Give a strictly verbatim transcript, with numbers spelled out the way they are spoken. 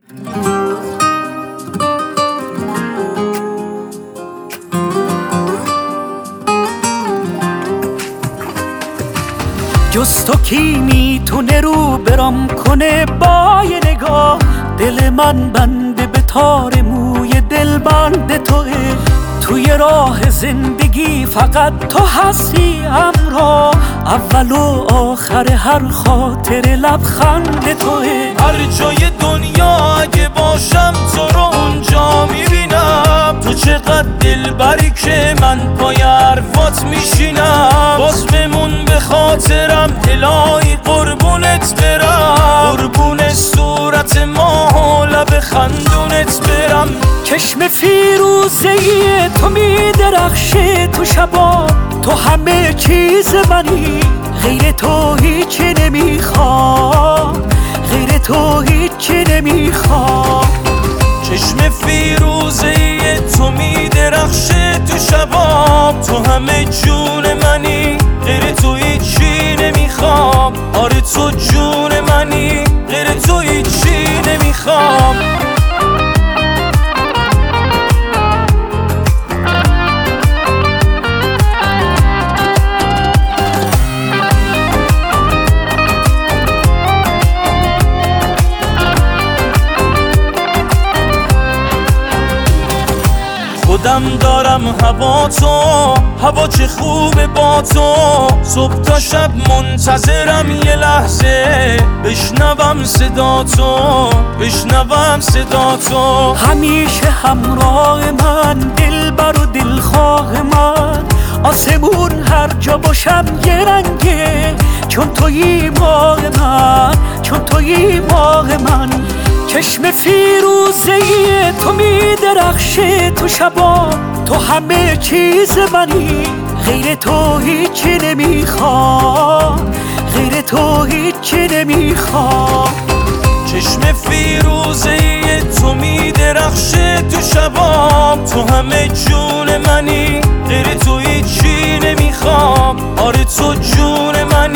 جز تو کی میتونه رو برام کنه با یه نگاه؟ دل من بنده به تار موی دل بند توه. توی راه زندگی فقط تو هستی همراه، اول و آخر هر خاطر لبخند توه. هر جای دنیا اگه باشم تو رو اونجا میبینم، تو چقدر دلبری که من پای حرفات میشینم. باز بمون به خاطرم الهی قربونت برم، قربون صورت ماه و لب خندونت برم. چشم فیروزه تو میدرخشه تو شبا، تو همه چیز منی، غیر تو هیچی نمیخوام، غیر تو هیچی نمیخوام. چشم فیروزه تو میدرخشه تو شبام، تو همه جون منی، غیر تو هیچی نمیخوام. آره تو جون منی، غیر تو هیچی نمیخوام. خودم دارم هوا تو، هوا چه خوبه با تو. صبح تا شب منتظرم یه لحظه بشنوم صدا تو، بشنوم صدا تو. همیشه همراه من، دلبر و دلخواه من، آسمون هر جا باشم یه رنگه، چون تویی ماه من، چون تویی ماه من. چشم فیروزه تو میدرخشه تو شبا، تو همه چیز منی، غیر تو هیچی نمیخوام، غیر تو هیچی نمیخوام. چشم فیروزه تو میدرخشه تو شبام، تو همه جون منی، غیر تو هیچی نمیخوام. آره تو جون منی.